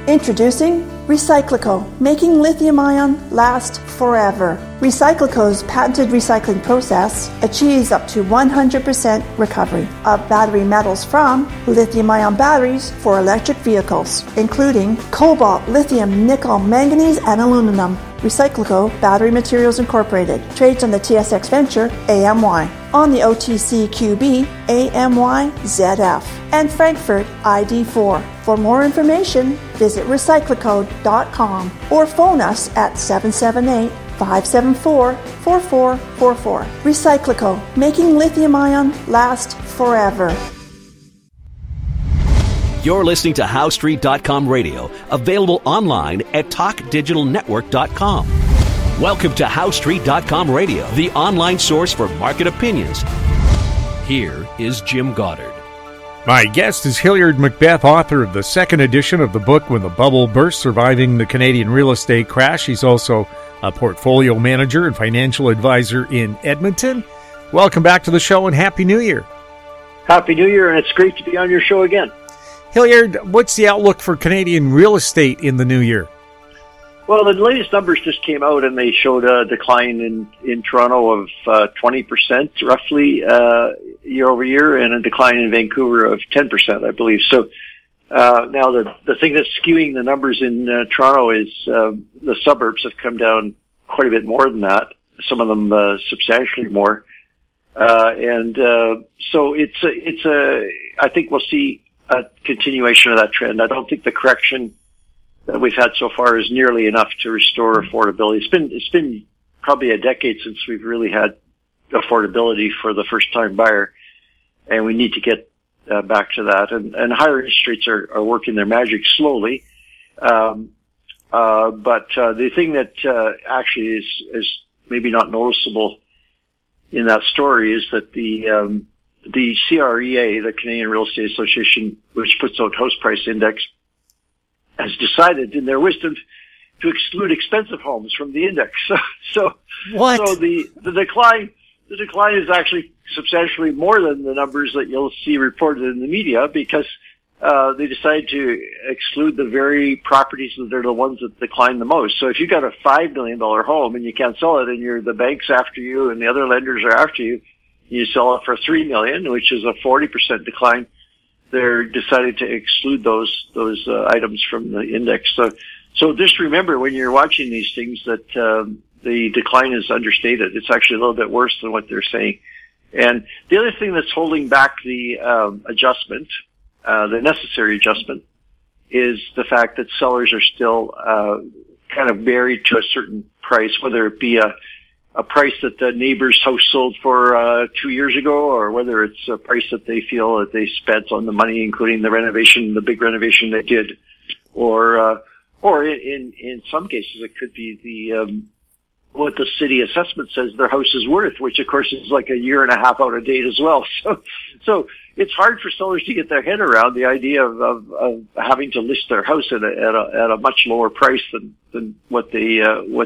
Introducing Recyclico, making lithium-ion last forever. Recyclico's patented recycling process achieves up to 100% recovery of battery metals from lithium-ion batteries for electric vehicles, including cobalt, lithium, nickel, manganese, and aluminum. Recyclico Battery Materials Incorporated trades on the TSX Venture AMY, on the OTCQB AMYZF, and Frankfurt ID4. For more information, visit recyclico.com or phone us at 778-574-4444. Recyclico, making lithium-ion last forever. You're listening to HowStreet.com radio, available online at TalkDigitalNetwork.com. Welcome to HowStreet.com radio, the online source for market opinions. Here is Jim Goddard. My guest is Hilliard Macbeth, author of the second edition of the book When the Bubble Burst, Surviving the Canadian Real Estate Crash. He's also a portfolio manager and financial advisor in Edmonton. Welcome back to the show and Happy New Year. Happy New Year, and it's great to be on your show again. Hilliard, what's the outlook for Canadian real estate in the new year? Well, the latest numbers just came out, and they showed a decline in Toronto of 20% roughly year over year, and a decline in Vancouver of 10%, I believe. So now the thing that's skewing the numbers in Toronto is the suburbs have come down quite a bit more than that. Some of them substantially more, and so it's a. I think we'll see a continuation of that trend. I don't think the correction that we've had so far is nearly enough to restore affordability. It's been probably a decade since we've really had affordability for the first time buyer, and we need to get back to that. And higher interest rates are working their magic slowly. But the thing that actually is maybe not noticeable in that story is that the CREA, the Canadian Real Estate Association, which puts out house price index, has decided in their wisdom to exclude expensive homes from the index. So the decline is actually substantially more than the numbers that you'll see reported in the media, because they decided to exclude the very properties that are the ones that decline the most. So if you got a $5 million home and you can't sell it, and the bank's after you and the other lenders are after you, you sell it for $3 million, which is a 40% decline. They're decided to exclude those items from the index. So just remember when you're watching these things that the decline is understated. It's actually a little bit worse than what they're saying. And the other thing that's holding back the adjustment, the necessary adjustment, is the fact that sellers are still kind of married to a certain price, whether it be a price that the neighbor's house sold for 2 years ago, or whether it's a price that they feel that they spent on the money, including the renovation, the big renovation they did, or in some cases it could be the what the city assessment says their house is worth, which of course is like a year and a half out of date as well. So it's hard for sellers to get their head around the idea of having to list their house at a much lower price than what they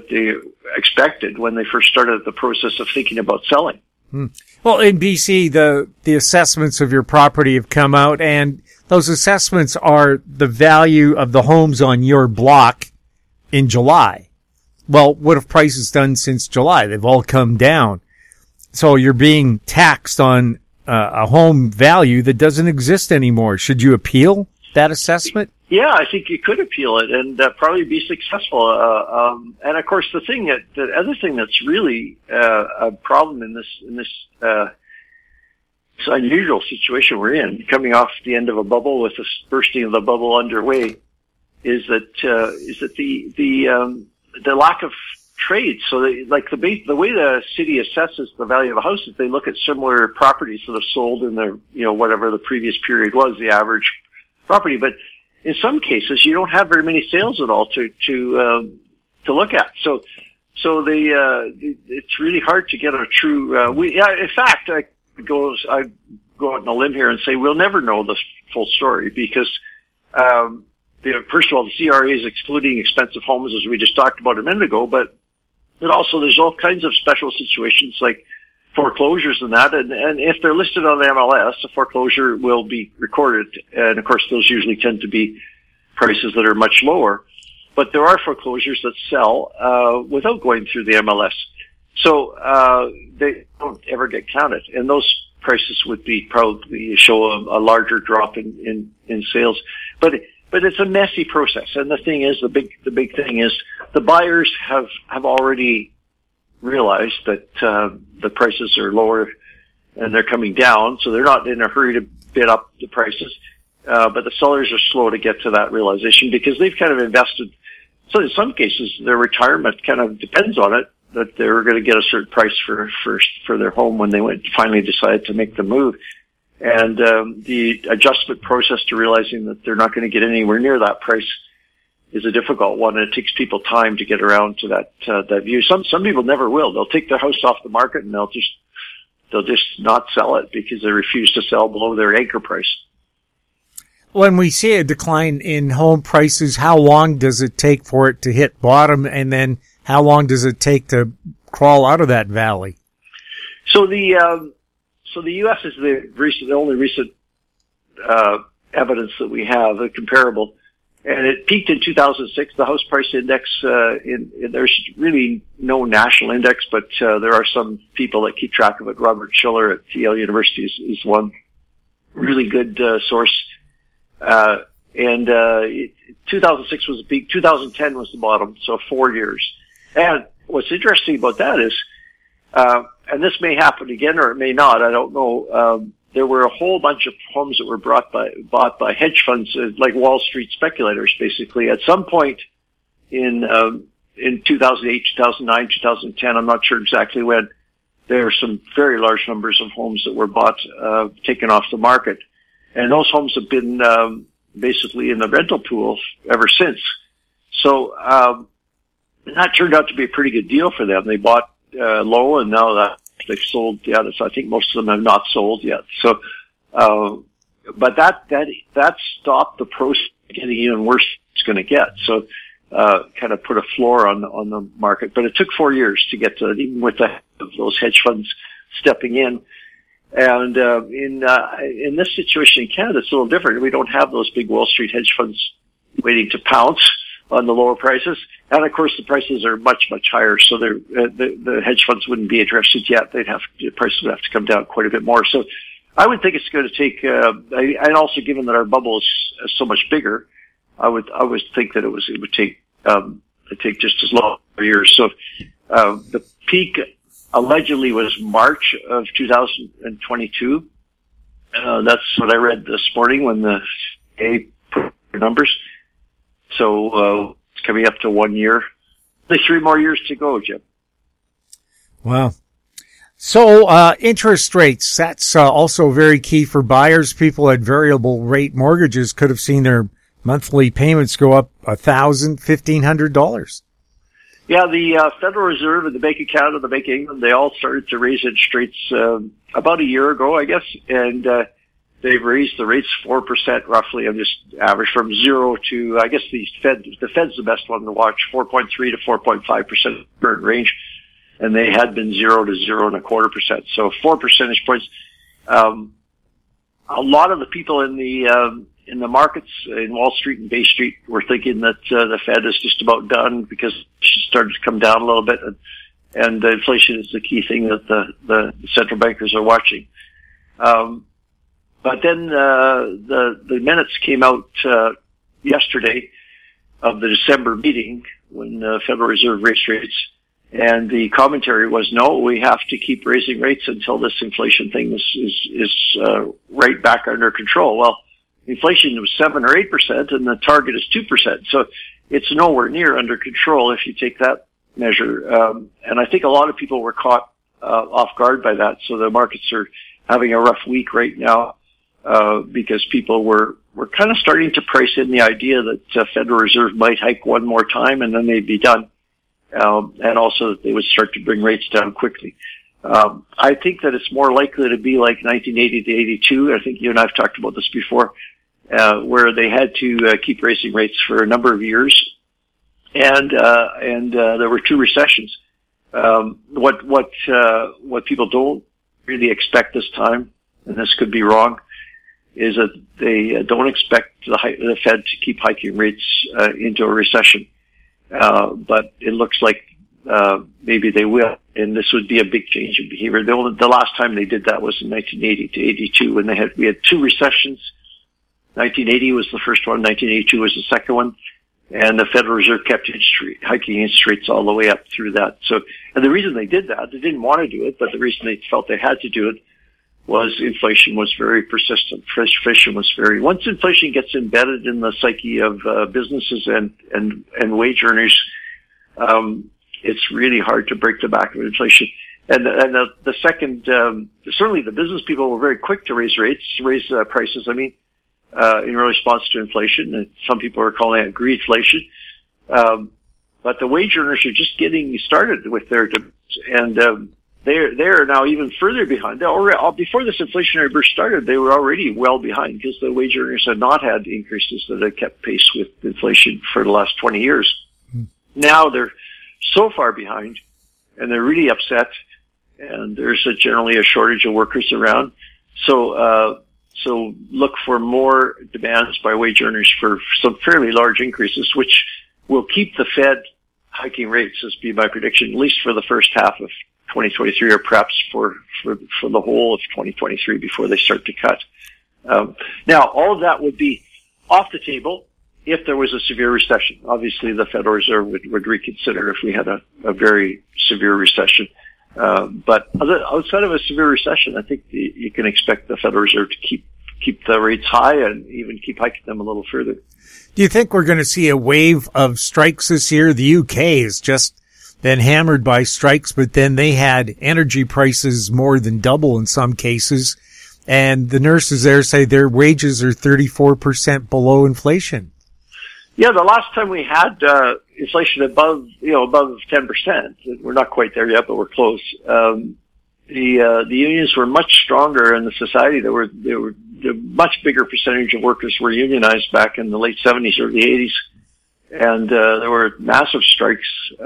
expected when they first started the process of thinking about selling. Well, in BC, the assessments of your property have come out, and those assessments are the value of the homes on your block in July. Well, what have prices done since July? They've all come down. So you're being taxed on a home value that doesn't exist anymore. Should you appeal that assessment? Yeah, I think you could appeal it and probably be successful. And of course, the other thing that's really a problem in this unusual situation we're in, coming off the end of a bubble with the bursting of the bubble underway, is that the lack of trade. So the way the city assesses the value of a house is they look at similar properties that have sold in the, whatever the previous period was, the average property. But in some cases, you don't have very many sales at all to look at. So it's really hard to get a true, in fact, I go out on a limb here and say we'll never know the full story, because, first of all, the CRA is excluding expensive homes, as we just talked about a minute ago, but also there's all kinds of special situations like foreclosures and that, and if they're listed on the MLS, a foreclosure will be recorded, and of course those usually tend to be prices that are much lower. But there are foreclosures that sell without going through the MLS. So they don't ever get counted. And those prices would be probably show a larger drop in sales. But it's a messy process. And the thing is, the big thing is the buyers have already realized that the prices are lower and they're coming down, so they're not in a hurry to bid up the prices. But the sellers are slow to get to that realization because they've kind of invested. So in some cases, their retirement kind of depends on it, that they're going to get a certain price for their home when they finally decide to make the move. And the adjustment process to realizing that they're not going to get anywhere near that price is a difficult one, and it takes people time to get around to that view. Some people never will. They'll take their house off the market and they'll just not sell it because they refuse to sell below their anchor price. When we see a decline in home prices, how long does it take for it to hit bottom, and then how long does it take to crawl out of that valley? So the U.S. is the only recent evidence that we have, comparable, and it peaked in 2006. The house price index, there's really no national index, but there are some people that keep track of it. Robert Schiller at Yale University is one really good source. 2006 was the peak. 2010 was the bottom, so 4 years. And what's interesting about that is, and this may happen again or it may not, I don't know, there were a whole bunch of homes that were bought by hedge funds, like Wall Street speculators, basically. At some point in 2008, 2009, 2010, I'm not sure exactly when, there are some very large numbers of homes that were bought, taken off the market. And those homes have been basically in the rental pool ever since. So that turned out to be a pretty good deal for them. They bought low, and now that they've sold. Yeah, I think most of them have not sold yet. So, but that stopped the process getting even worse. It's going to get so kind of put a floor on the market. But it took 4 years to get to, even with those hedge funds stepping in. And in this situation in Canada, it's a little different. We don't have those big Wall Street hedge funds waiting to pounce on the lower prices, and of course the prices are much higher. So the hedge funds wouldn't be interested yet. The prices would have to come down quite a bit more. So I would think it's going to take, and also given that our bubble is so much bigger, I would think that it would take just as long years. So the peak allegedly was March of 2022. That's what I read this morning when the A put their numbers. So it's coming up to 1 year. There's 3 more years to go, Jim. Wow. So interest rates, that's also very key for buyers. People at variable rate mortgages could have seen their monthly payments go up $1,000, $1,500. Yeah, the Federal Reserve and the Bank of Canada, the Bank of England, they all started to raise interest rates about a year ago, I guess, and they've raised the rates 4% roughly. I'm just average from 0 to, I guess the Fed's the best one to watch, 4.3 to 4.5% current range, and they had been 0 to 0.25%. So 4 percentage points. A lot of the people in the markets in Wall Street and Bay Street were thinking that the Fed is just about done because it started to come down a little bit, and inflation is the key thing that the central bankers are watching. But then the minutes came out yesterday of the December meeting when the Federal Reserve raised rates, and the commentary was, no, we have to keep raising rates until this inflation thing is right back under control. Well, inflation was 7 or 8%, and the target is 2%. So it's nowhere near under control if you take that measure. And I think a lot of people were caught off guard by that. So the markets are having a rough week right now because people were kind of starting to price in the idea that Federal Reserve might hike one more time and then they'd be done. And also that they would start to bring rates down quickly. I think that it's more likely to be like 1980 to 82. I think you and I have talked about this before, where they had to keep raising rates for a number of years, and there were 2 recessions. What people don't really expect this time, and this could be wrong, is that they don't expect the Fed to keep hiking rates into a recession. But it looks like maybe they will, and this would be a big change in behavior. The last time they did that was in 1980 to 82, when we had two recessions. 1980 was the first one, 1982 was the second one, and the Federal Reserve kept hiking interest rates all the way up through that. So, and the reason they did that, they didn't want to do it, but the reason they felt they had to do it was inflation was very persistent. Once inflation gets embedded in the psyche of businesses and wage earners, it's really hard to break the back of inflation. And the second, certainly the business people were very quick to raise prices. I mean, in response to inflation, and some people are calling it greedflation. But the wage earners are just getting started with their demands, and they're now even further behind. Before this inflationary burst started, they were already well behind because the wage earners had not had increases that had kept pace with inflation for the last 20 years. Now they're so far behind, and they're really upset, and there's generally a shortage of workers around. So look for more demands by wage earners for some fairly large increases, which will keep the Fed hiking rates, as be my prediction, at least for the first half of 2023, or perhaps for the whole of 2023 before they start to cut. Now, all of that would be off the table if there was a severe recession. Obviously, the Federal Reserve would reconsider if we had a very severe recession. But outside of a severe recession, I think you can expect the Federal Reserve to keep the rates high and even keep hiking them a little further. Do you think we're going to see a wave of strikes this year? The UK has just been hammered by strikes, but then they had energy prices more than double in some cases. And the nurses there say their wages are 34% below inflation. Yeah, the last time we had inflation above 10%, we're not quite there yet, but we're close. The unions were much stronger in the society. There were a much bigger percentage of workers were unionized back in the late 70s, early 80s, and there were massive strikes.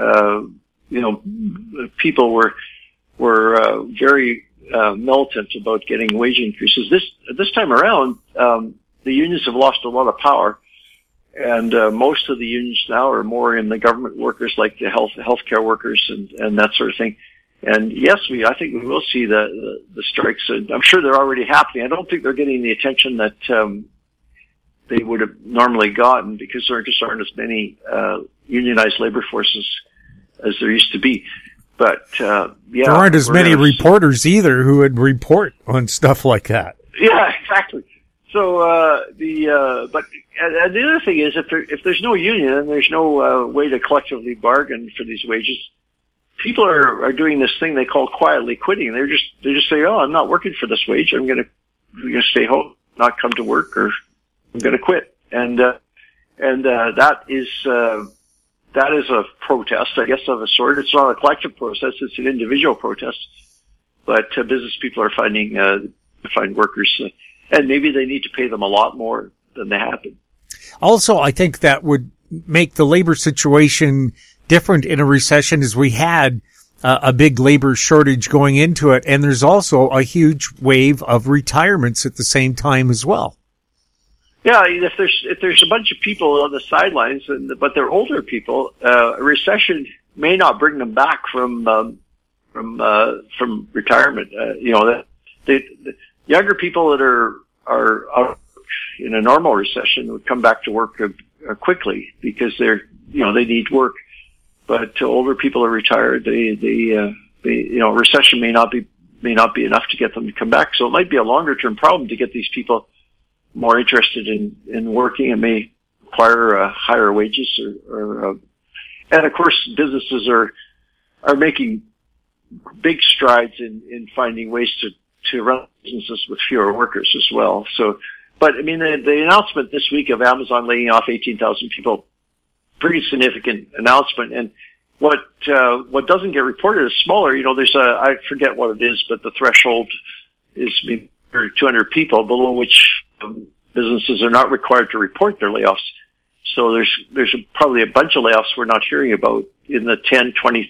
People were very militant about getting wage increases. This time around, the unions have lost a lot of power. And most of the unions now are more in the government workers, like the healthcare workers and that sort of thing. And yes, I think we will see the strikes. And I'm sure they're already happening. I don't think they're getting the attention that they would have normally gotten, because there just aren't as many unionized labor forces as there used to be. But yeah, there aren't as many reporters either who would report on stuff like that. Yeah, exactly. So but the other thing is, if there's no union and there's no way to collectively bargain for these wages, people are doing this thing they call quietly quitting. They just say, "Oh, I'm not working for this wage. I'm going to stay home, not come to work, or I'm going to quit." And that is a protest, I guess, of a sort. It's not a collective protest; it's an individual protest. But business people are find workers, and maybe they need to pay them a lot more than they have been. Also, I think that would make the labor situation different in a recession, as we had a big labor shortage going into it. And there's also a huge wave of retirements at the same time as well. Yeah, if there's a bunch of people on the sidelines, but they're older people, a recession may not bring them back from retirement. The younger people that are in a normal recession would come back to work quickly because they need work. But older people are retired. Recession may not be enough to get them to come back. So it might be a longer term problem to get these people more interested in working. It may require higher wages and of course businesses are making big strides in finding ways to run businesses with fewer workers as well. So, but I mean, the announcement this week of Amazon laying off 18,000 people, pretty significant announcement. And what doesn't get reported is smaller. There's I forget what it is, but the threshold is maybe 200 people, below which businesses are not required to report their layoffs. So there's probably a bunch of layoffs we're not hearing about in the 10, 20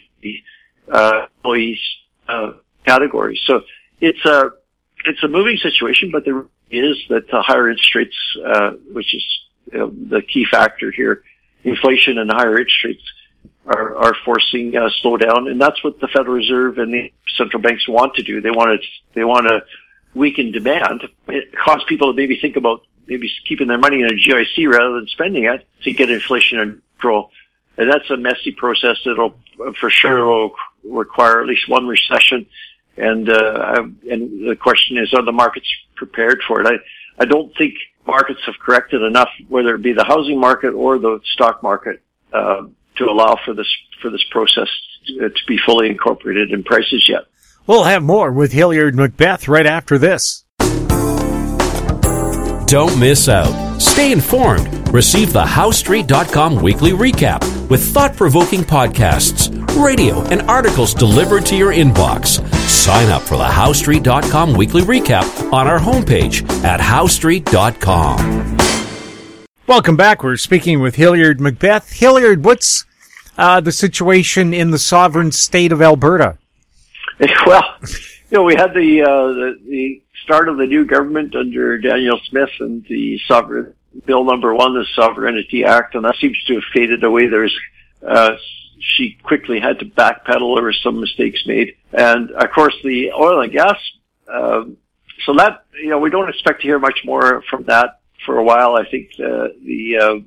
employees category. So it's a moving situation, but the is that the higher interest rates, which is the key factor here, inflation and higher interest rates are forcing a slowdown, and that's what the Federal Reserve and the central banks want to do. They want to weaken demand. It causes people to maybe think about maybe keeping their money in a GIC rather than spending it to get inflation under control. And that's a messy process that'll for sure will require at least one recession. And the question is, are the markets prepared for it? I don't think markets have corrected enough, whether it be the housing market or the stock market, to allow for this process to be fully incorporated in prices yet. We'll have more with Hilliard Macbeth right after this. Don't miss out. Stay informed. Receive the HowStreet.com weekly recap with thought-provoking podcasts, radio, and articles delivered to your inbox. Sign up for the HowStreet.com weekly recap on our homepage at HowStreet.com. Welcome back. We're speaking with Hilliard Macbeth. Hilliard, what's the situation in the sovereign state of Alberta? Well, we had the start of the new government under Danielle Smith and the Sovereign Bill number 1, the Sovereignty Act, and that seems to have faded away. She quickly had to backpedal. There were some mistakes made, and of course the oil and gas. So that we don't expect to hear much more from that for a while. I think the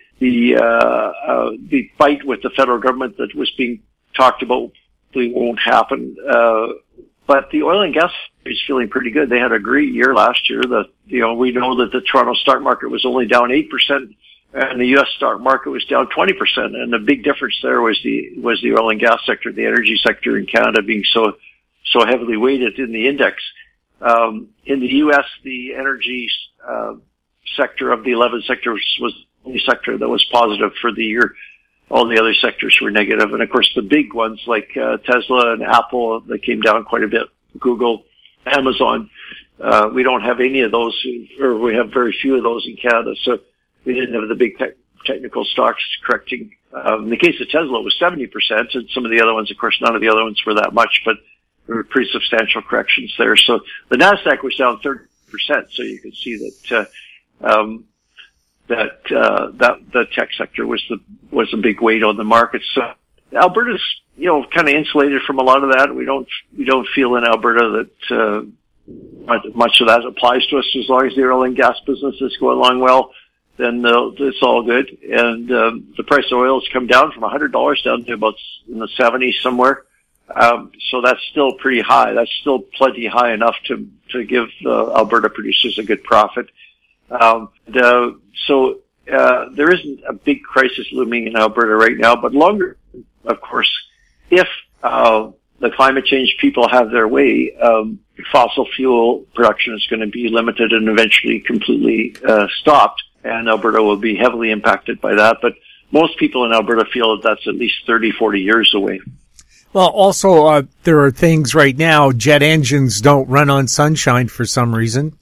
fight with the federal government that was being talked about won't happen. But the oil and gas is feeling pretty good. They had a great year last year. We know that the Toronto stock market was only down 8%, and the U.S. stock market was down 20%. And the big difference there was the oil and gas sector, the energy sector in Canada being so heavily weighted in the index. In the U.S., the energy sector of the 11 sectors was the only sector that was positive for the year. All the other sectors were negative. And of course, the big ones like Tesla and Apple, they came down quite a bit. Google, Amazon, we don't have any of those, or we have very few of those in Canada. So we didn't have the big technical stocks correcting. In the case of Tesla, it was 70%, and some of the other ones, of course, none of the other ones were that much, but there were pretty substantial corrections there. So the NASDAQ was down 30%. So you can see that the tech sector was a big weight on the market. So Alberta's, kind of insulated from a lot of that. We don't feel in Alberta that, much of that applies to us. As long as the oil and gas business is going along well, then it's all good. And, the price of oil has come down from $100 down to about in the 70s somewhere. So that's still pretty high. That's still plenty high enough to give Alberta producers a good profit. So there isn't a big crisis looming in Alberta right now, but longer, of course, if the climate change people have their way, fossil fuel production is going to be limited and eventually completely stopped, and Alberta will be heavily impacted by that. But most people in Alberta feel that that's at least 30, 40 years away. Well, also, there are things right now, jet engines don't run on sunshine for some reason.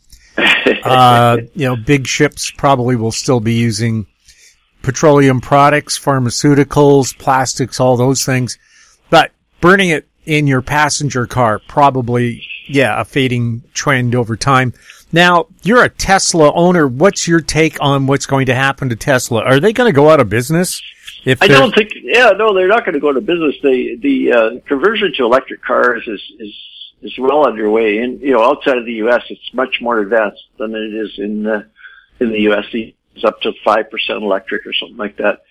Big ships probably will still be using petroleum products, pharmaceuticals, plastics, all those things. But burning it in your passenger car, probably, a fading trend over time. Now, you're a Tesla owner. What's your take on what's going to happen to Tesla? Are they going to go out of business? I don't think, they're not going to go out of business. The conversion to electric cars is well underway. And, outside of the U.S., it's much more advanced than it is in the U.S. It's up to 5% electric or something like that.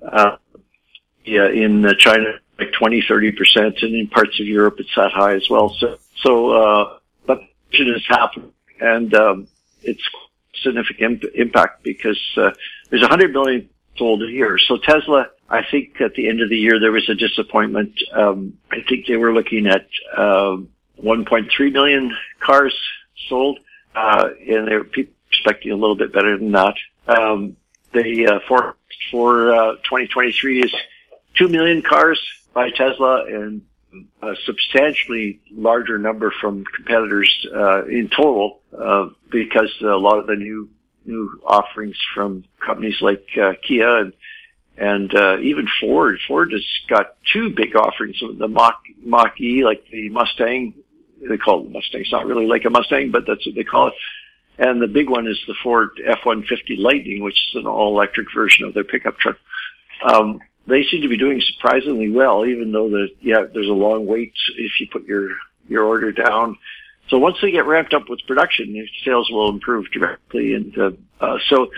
In China, like 20-30%, and in parts of Europe, it's that high as well. But it has happened, and it's significant impact because there's 100 million sold a year. So Tesla, I think at the end of the year there was a disappointment. I think they were looking at 1.3 million cars sold, and they were expecting a little bit better than that. The forecast for 2023 is 2 million cars by Tesla and a substantially larger number from competitors in total, because a lot of the new offerings from companies like Kia and even Ford. Ford has got two big offerings. The Mach-E, like the Mustang. They call it the Mustang. It's not really like a Mustang, but that's what they call it. And the big one is the Ford F-150 Lightning, which is an all-electric version of their pickup truck. They seem to be doing surprisingly well, even though there's a long wait if you put your order down. So once they get ramped up with production, the sales will improve dramatically. And so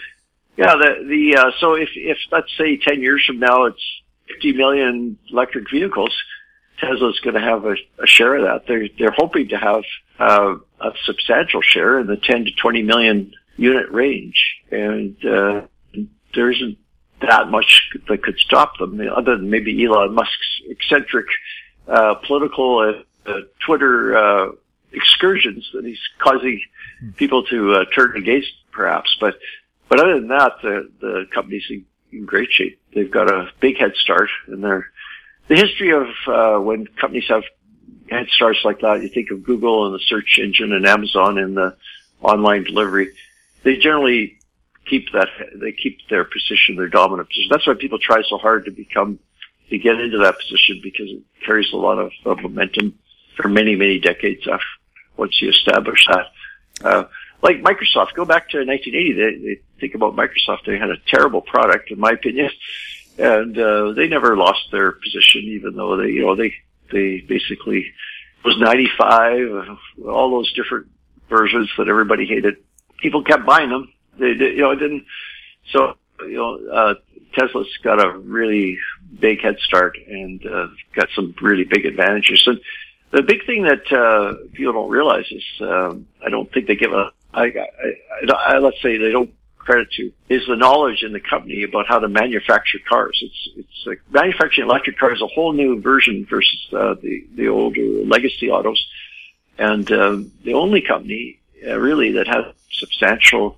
if let's say 10 years from now it's 50 million electric vehicles, Tesla's going to have a share of that. They're hoping to have a substantial share in the 10 to 20 million unit range, and there isn't that much that could stop them, other than maybe Elon Musk's eccentric political Twitter excursions that he's causing people to turn against, perhaps. But other than that, the company's in great shape. They've got a big head start, and the history of when companies have head starts like that, you think of Google and the search engine and Amazon and the online delivery. They generally keep their position, their dominant position. That's why people try so hard to get into that position, because it carries a lot of momentum for many, many decades after once you establish that. Like Microsoft, go back to 1980. They think about Microsoft. They had a terrible product, in my opinion, and they never lost their position, even though they basically it was 95, all those different versions that everybody hated. People kept buying them. It didn't. So Tesla's got a really big head start and got some really big advantages. And the big thing that people don't realize is I don't think they give let's say they don't credit to is the knowledge in the company about how to manufacture cars. It's like manufacturing electric cars is a whole new version versus the older legacy autos, and the only company really that has substantial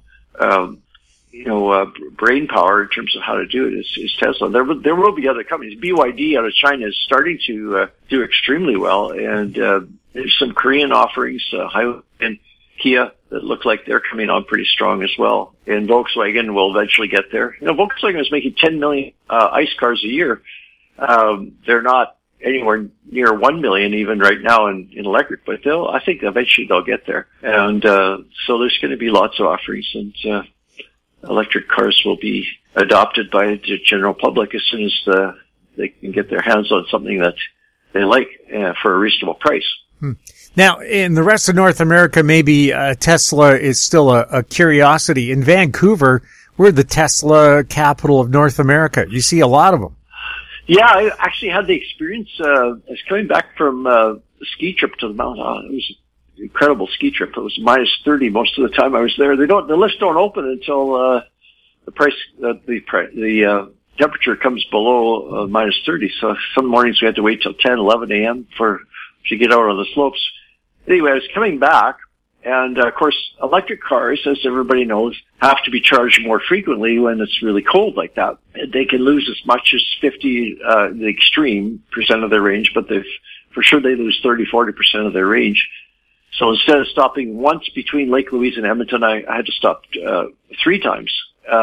brain power in terms of how to do it is Tesla. There will be other companies. BYD out of China is starting to do extremely well, and there's some Korean offerings, Hyundai and Kia, that look like they're coming on pretty strong as well. And Volkswagen will eventually get there. Volkswagen is making 10 million ICE cars a year. They're not anywhere near 1 million even right now in electric, but I think eventually they'll get there. And so there's going to be lots of offerings, and electric cars will be adopted by the general public as soon as they can get their hands on something that they like for a reasonable price. Now, in the rest of North America, maybe Tesla is still a curiosity. In Vancouver, we're the Tesla capital of North America. You see a lot of them. Yeah, I actually had the experience. I was coming back from a ski trip to the mountain. It was an incredible ski trip. It was minus 30 most of the time I was there. The lifts don't open until the temperature comes below minus 30. So some mornings we had to wait till 10, 11 a.m. to get out on the slopes. Anyway, I was coming back, and of course, electric cars, as everybody knows, have to be charged more frequently when it's really cold like that. They can lose as much as 50, the extreme % of their range, but for sure they lose 30-40% of their range. So instead of stopping once between Lake Louise and Edmonton, I had to stop 3 times.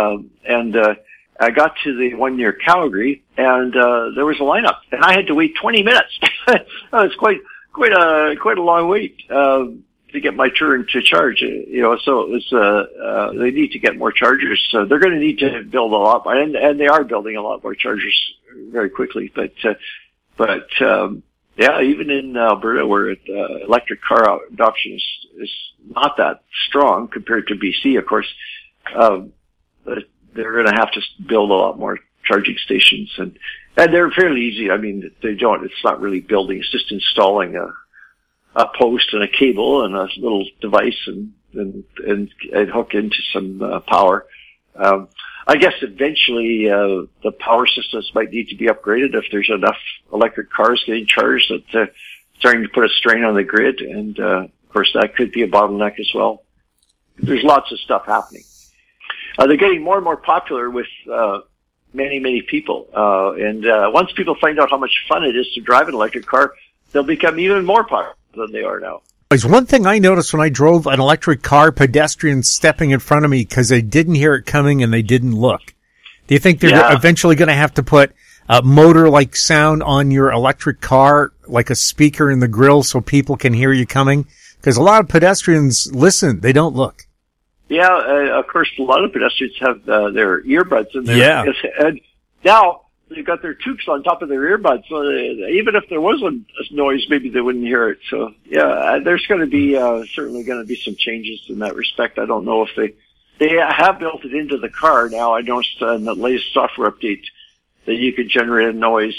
I got to the one near Calgary, and there was a lineup, and I had to wait 20 minutes. That was quite a long wait to get my turn to charge. So it was they need to get more chargers. So they're going to need to build a lot more, and they are building a lot more chargers very quickly. But even in Alberta, where electric car adoption is not that strong compared to BC, of course. They're going to have to build a lot more charging stations, and they're fairly easy. I mean, it's not really building, it's just installing a post and a cable and a little device and hook into some power. I guess eventually the power systems might need to be upgraded if there's enough electric cars getting charged that starting to put a strain on the grid, and of course that could be a bottleneck as well. There's lots of stuff happening. They're getting more and more popular with many, many people. And once people find out how much fun it is to drive an electric car, they'll become even more popular than they are now. There's one thing I noticed when I drove an electric car, pedestrians stepping in front of me because they didn't hear it coming and they didn't look. Do you think they're eventually going to have to put a motor-like sound on your electric car, like a speaker in the grill, so people can hear you coming? Because a lot of pedestrians listen, they don't look. Yeah, of course, a lot of pedestrians have their earbuds in there. Yeah. And now they've got their toques on top of their earbuds, so even if there was a noise, maybe they wouldn't hear it. So, yeah, there's going to be certainly going to be some changes in that respect. I don't know if they have built it into the car now. I noticed in the latest software update that you could generate a noise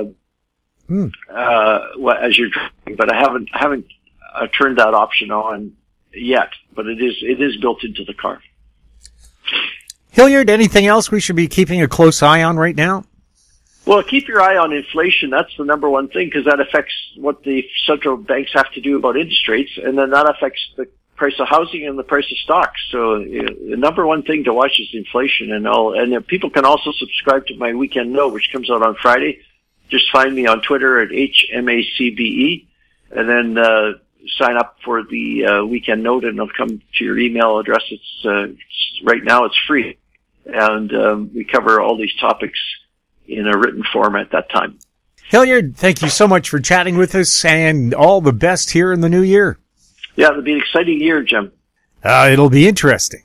as you're driving, but I haven't turned that option on yet. But it is built into the car. Hilliard, anything else we should be keeping a close eye on right now? Well, keep your eye on inflation. That's the number one thing, because that affects what the central banks have to do about interest rates, and then that affects the price of housing and the price of stocks. So the number one thing to watch is inflation and all. And people can also subscribe to my weekend note, which comes out on Friday. Just find me on Twitter at HMACBE, and then sign up for the weekend note, and it'll come to your email address. It's right now it's free, and we cover all these topics in a written form at that time. Hilliard, thank you so much for chatting with us, and all the best here in the new year. Yeah, it'll be an exciting year, Jim. It'll be interesting.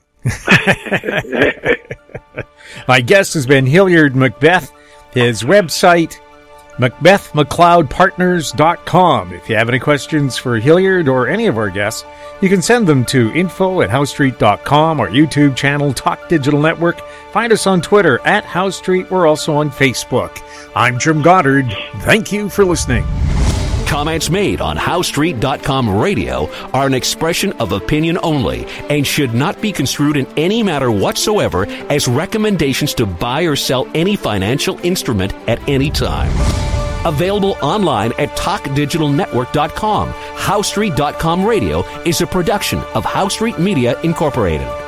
My guest has been Hilliard McBeth. His website, McBethMcLeodPartners.com. If you have any questions for Hilliard or any of our guests, you can send them to info@HowStreet.com, our YouTube channel, Talk Digital Network. Find us on Twitter @HowStreet. We're also on Facebook. I'm Jim Goddard. Thank you for listening. Comments made on HowStreet.com radio are an expression of opinion only and should not be construed in any matter whatsoever as recommendations to buy or sell any financial instrument at any time. Available online at TalkDigitalNetwork.com. HowStreet.com radio is a production of HowStreet Media Incorporated.